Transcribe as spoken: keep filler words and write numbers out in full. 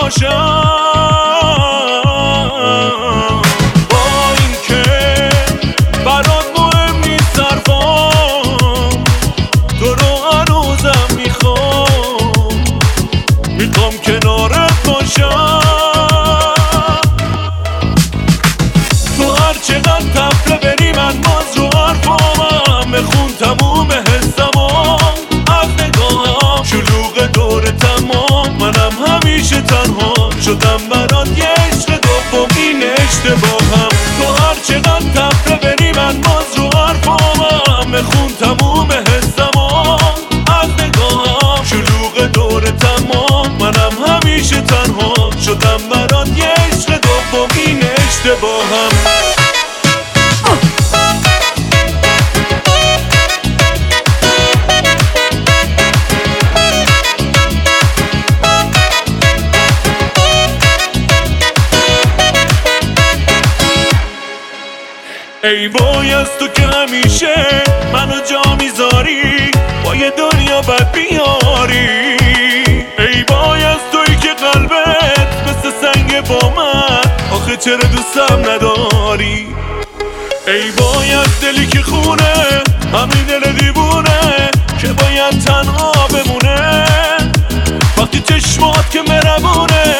باشم، با این که برات مهم نیست حرفام، تو رو هنوزم میخوام، میخوام کنارت باشم. تو هر چقدر تفره بری من باز رو حرفامم، بخون تموم حسمام از نگاهم، شلوغ دور تمام منم همیشه تنها شدم برات یه عشق دوم، این اشتباهم. تو هر چقدر تفره بری من باز رو حرفامم، بخون تموم حسمام از نگاهم، شلوغ دور تمام منم همیشه تنها شدم برات یه عشق دوم، این اشتباهم. ای وای از تو که همیشه منو جا میذاری، با یه دنیا بد بیاری. ای وای از تویی که قلبت مثل سنگ با من، آخه چرا دوستم نداری. ای وای از دلی که خونه، همین دل دیوونه که باید تنها بمونه، وقتی چشمات که مهربونه